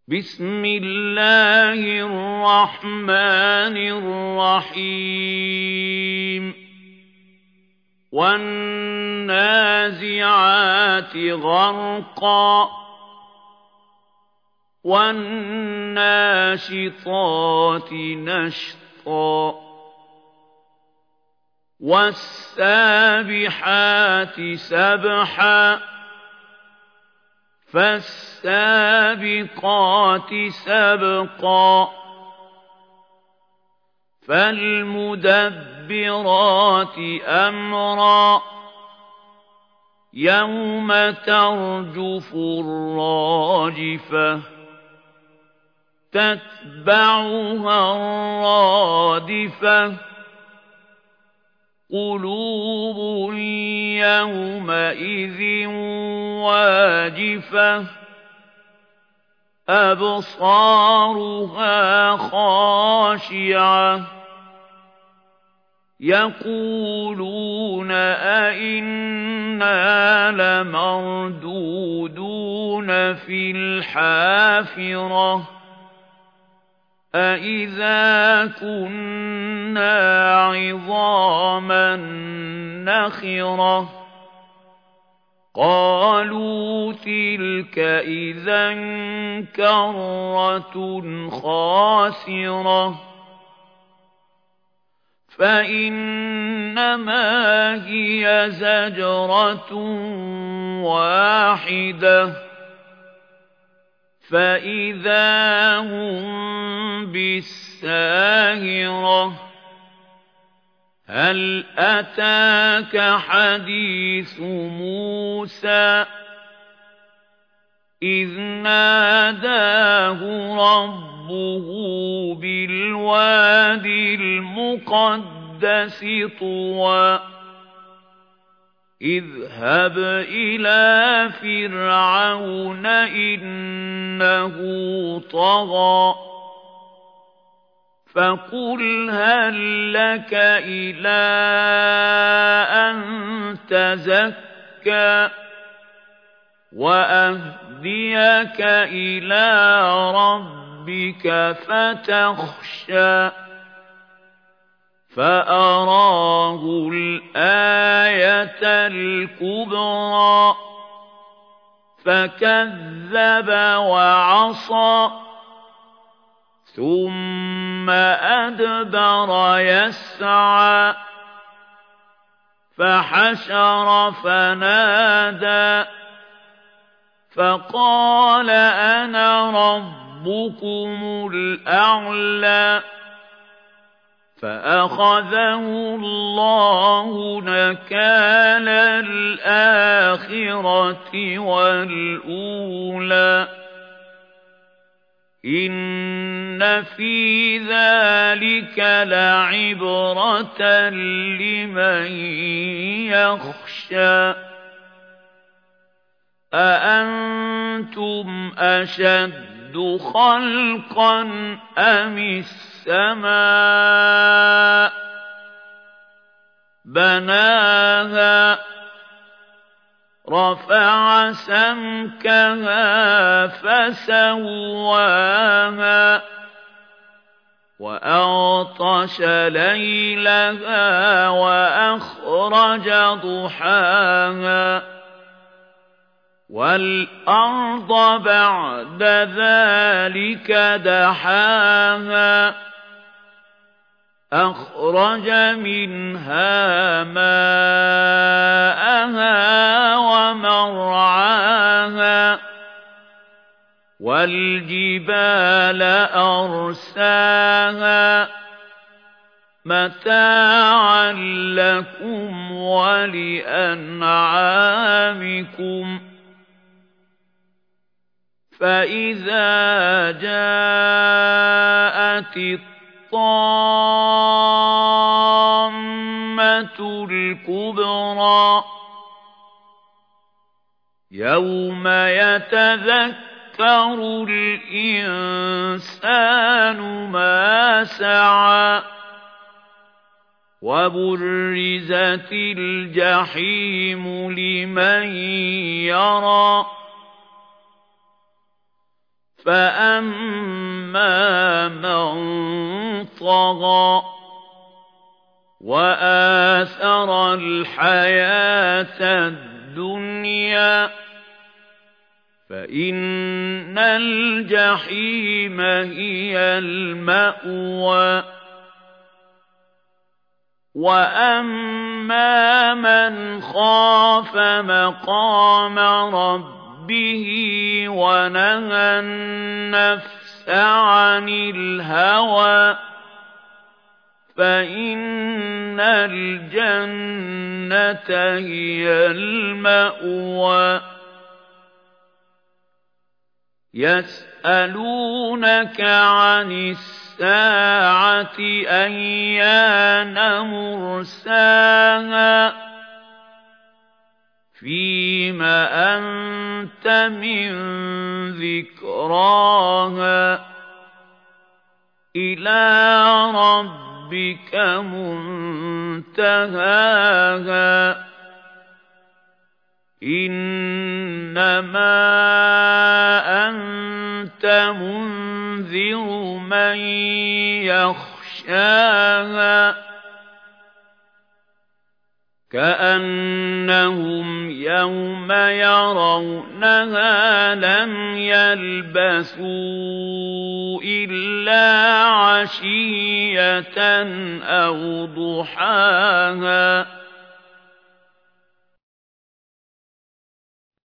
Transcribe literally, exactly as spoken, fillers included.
بسم الله الرحمن الرحيم والنازعات غرقا والناشطات نشطا والسابحات سبحا فالسابقات سبقا فالمدبرات أمرا يوم ترجف الراجفة تتبعها الرادفة قلوب يومئذ واجفة أبصارها خاشعة يقولون أئنا لمردودون في الحافرة أئذا كنا عظاما نخرة قالوا تلك إذا كرة خاسرة فإنما هي زجرة واحدة فإذا هم بالساهرة هل أتاك حديث موسى إذ ناداه ربه بالوادي المقدس طوى اذهب إلى فرعون إنه طغى فقل هل لك إلى أن تزكى وأهديك إلى ربك فتخشى فأراه الآية الكبرى فكذب وعصى ثم أدبر يسعى فحشر فنادى فقال أنا ربكم الأعلى فأخذه الله نكال الآخرة والأولى إن في ذلك لعبرة لمن يخشى أأنتم أشد خلقا أم السماء بناها رفع سمكها فسواها وأغطش ليلها وأخرج ضحاها والأرض بعد ذلك دحاها أخرج منها ماءها ومرعاها والجبال أرساها متاعا لكم ولأنعامكم فإذا جاءت الطامة الكبرى يوم يتذكر الإنسان ما سعى وبرزت الجحيم لمن يرى فَأَمَّا مَن طَغَىٰ وَآثَرَ الْحَيَاةَ الدُّنْيَا فَإِنَّ الْجَحِيمَ هِيَ الْمَأْوَىٰ وَأَمَّا مَنْ خَافَ مَقَامَ رَبِّهِ وَنَهَى النَّفْسَ عَنِ الْهَوَىٰ فَإِنَّ الْجَنَّةَ هِيَ الْمَأْوَىٰ يَسْأَلُونَكَ عَنِ السَّاعَةِ أَيَّانَ مُرْسَاهَا فِيمَ أَنتَ مِن ذِكْرَاهَا إِلَىٰ رَبِّكَ مُنتَهَاهَا إِنَّمَا أَنتَ مُنذِرُ مَن يَخْشَاهَا كَأَنَّهُمْ يَوْمَ يَرَوْنَهَا لَمْ يَلْبَثُوا إِلَّا عَشِيَّةً أَوْ ضُحَاهَا